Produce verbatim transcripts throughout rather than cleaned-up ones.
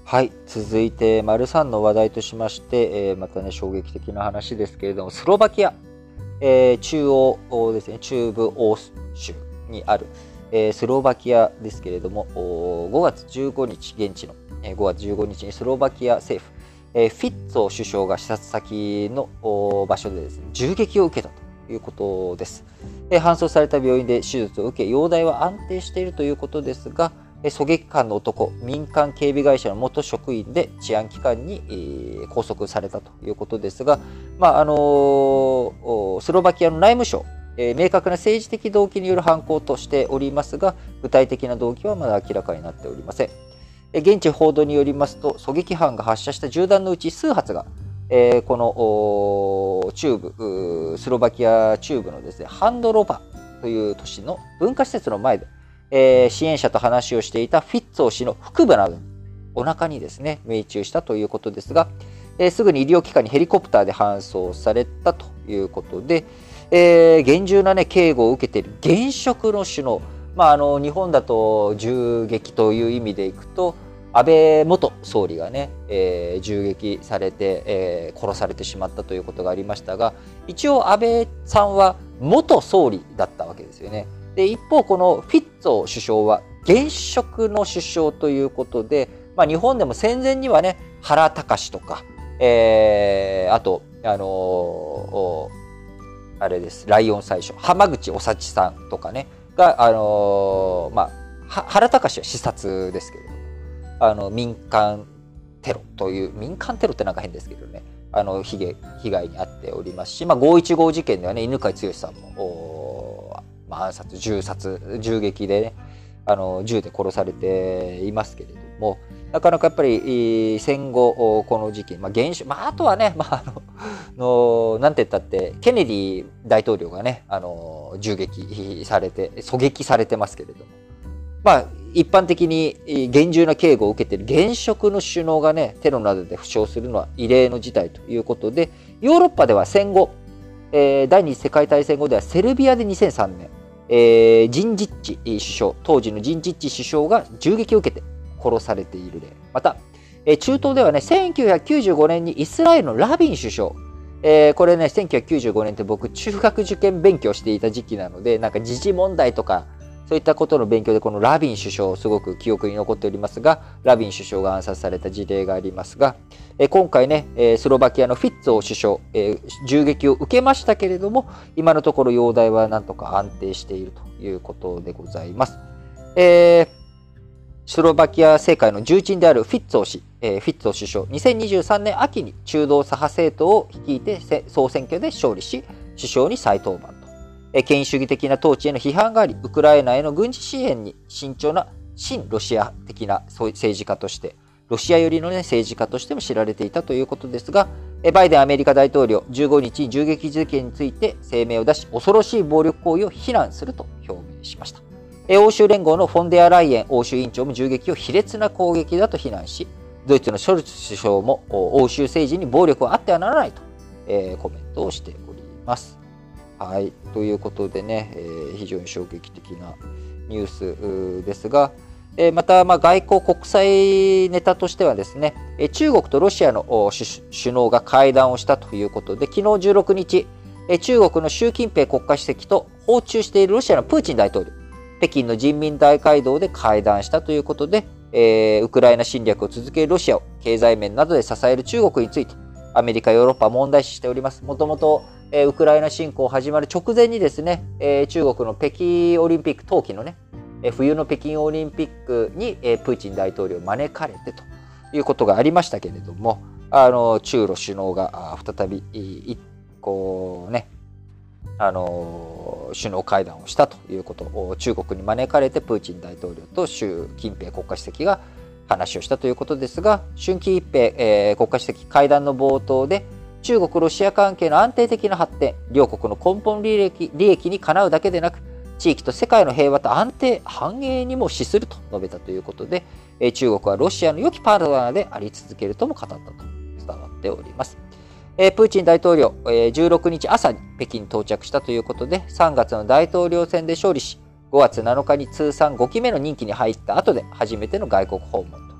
はい、続いて、丸さんの話題としまして、えー、またね、衝撃的な話ですけれども、スロバキア、えー、中央ですね、中部欧州にある、えー、スロバキアですけれども、ごがつじゅうごにち、現地の、えー、ごがつじゅうごにちにスロバキア政府、えー、フィッツォ首相が視察先の場所でですね、銃撃を受けたということです。えー、搬送された病院で手術を受け、容体は安定しているということですが、狙撃犯の男、民間警備会社の元職員で治安機関に拘束されたということですが、まああのスロバキアの内務省、えー、明確な政治的動機による犯行としておりますが、具体的な動機はまだ明らかになっておりません。現地報道によりますと、狙撃犯が発射した銃弾のうち数発が、えー、この中部、スロバキア中部のですね、ハンドロバという都市の文化施設の前で、えー、支援者と話をしていたフィッツォ氏の腹部などお腹にですね、命中したということですが、えー、すぐに医療機関にヘリコプターで搬送されたということで、えー、厳重な、ね、警護を受けている現職の首脳、まあ、あの日本だと銃撃という意味でいくと、安倍元総理がね、えー、銃撃されて、えー、殺されてしまったということがありましたが、一応安倍さんは元総理だったわけですよね。で一方、このフィッツォ首相は現職の首相ということで、まあ、日本でも戦前にはね、原敬とか、えー、あと、あのー、あれです、ライオン宰相、浜口おさちさんとかね、が、あのー、まあ、原敬は視察ですけれども、あの民間テロという、民間テロってなんか変ですけどね、あの被害、被害に遭っておりますし、まあ、ごいちご事件ではね、犬飼剛さんも、まあ、暗殺、銃殺、銃撃でね、あの銃で殺されていますけれども、なかなかやっぱり戦後この時期、まあ現まあ、あとはね、まあ、あののなんて言ったってケネディ大統領がね、あの銃撃されて狙撃されてますけれども、まあ一般的に厳重な警護を受けている現職の首脳がね、テロなどで負傷するのは異例の事態ということで、ヨーロッパでは戦後、えー、第二次世界大戦後ではセルビアでにせんさんねん、えー、ジンジッチ首相、当時のジンジッチ首相が銃撃を受けて殺されている例。また、えー、中東ではね、せんきゅうひゃくきゅうじゅうごねんにイスラエルのラビン首相、えー、これね、せんきゅうひゃくきゅうじゅうごねんって僕、中学受験勉強していた時期なので、なんか時事問題とか、そういったことの勉強で、このラビン首相、すごく記憶に残っておりますが、ラビン首相が暗殺された事例がありますが、え今回ね、スロバキアのフィッツォ首相、え銃撃を受けましたけれども、今のところ容体はなんとか安定しているということでございます。えー、スロバキア政界の重鎮であるフィッツォ氏、えー、フィッツォ首相、にせんにじゅうさんねん秋に中道左派政党を率いて総選挙で勝利し、首相に再登板。権威主義的な統治への批判があり、ウクライナへの軍事支援に慎重な親ロシア的な政治家として、ロシア寄りの、ね、政治家としても知られていたということですが、バイデンアメリカ大統領、じゅうごにちに銃撃事件について声明を出し、恐ろしい暴力行為を非難すると表明しました。欧州連合のフォンデアライエン欧州委員長も銃撃を卑劣な攻撃だと非難し、ドイツのショルツ首相も欧州政治に暴力はあってはならないと、えー、コメントをしております。はい、ということでね、えー、非常に衝撃的なニュースですが、えー、また、まあ、外交国際ネタとしてはですね、中国とロシアの首脳が会談をしたということで、昨日じゅうろくにち、中国の習近平国家主席と訪中しているロシアのプーチン大統領、北京の人民大会堂で会談したということで、えー、ウクライナ侵略を続けるロシアを経済面などで支える中国について、アメリカ、ヨーロッパは問題視しております。もともとえー、ウクライナ侵攻始まる直前にですね、えー、中国の北京オリンピック冬季のね、えー、冬の北京オリンピックに、えー、プーチン大統領を招かれてということがありましたけれども、あの中ロ首脳が再びこうね、あの首脳会談をしたということを、中国に招かれてプーチン大統領と習近平国家主席が話をしたということですが、習近平、えー、国家主席会談の冒頭で、中国ロシア関係の安定的な発展、両国の根本利益、利益にかなうだけでなく、地域と世界の平和と安定、繁栄にも資すると述べたということで、中国はロシアの良きパートナーであり続けるとも語ったと伝わっております。プーチン大統領、じゅうろくにち朝に北京に到着したということで、さんがつの大統領選で勝利し、ごがつなのかに通算ごきめの任期に入った後で初めての外国訪問と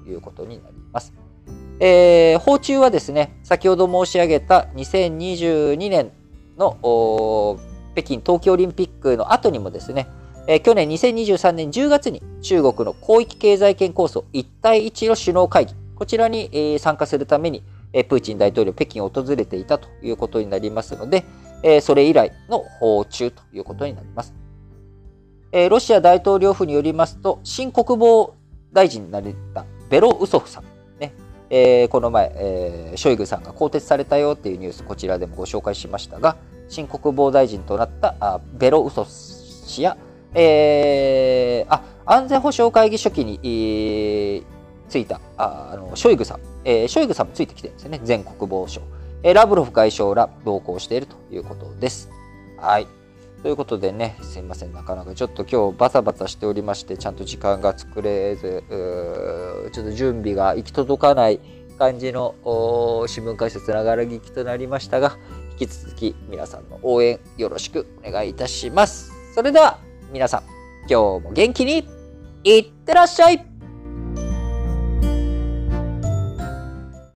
いうことになります。えー、訪中はですね、先ほど申し上げたにせんにじゅうにねんの北京冬季オリンピックの後にもですね、えー、去年にせんにじゅうさんねんじゅうがつに中国の広域経済圏構想一帯一路首脳会議、こちらに、えー、参加するために、えー、プーチン大統領北京を訪れていたということになりますので、えー、それ以来の訪中ということになります。えー、ロシア大統領府によりますと、新国防大臣になったベロウソフさん、ねえー、この前、えー、ショイグさんが更迭されたよっていうニュース、こちらでもご紹介しましたが、新国防大臣となったあベロウソフ氏や、えー、あ安全保障会議書記に、えー、ついたああのショイグさん、えー、ショイグさんもついてきてるんですよね、前国防相、えー、ラブロフ外相ら同行しているということです。はい。ということでね、すいません、なかなかちょっと今日バタバタしておりまして、ちゃんと時間が作れず、ちょっと準備が行き届かない感じの新聞解説ながら聞きとなりましたが、引き続き皆さんの応援よろしくお願いいたします。それでは皆さん、今日も元気にいってらっしゃい。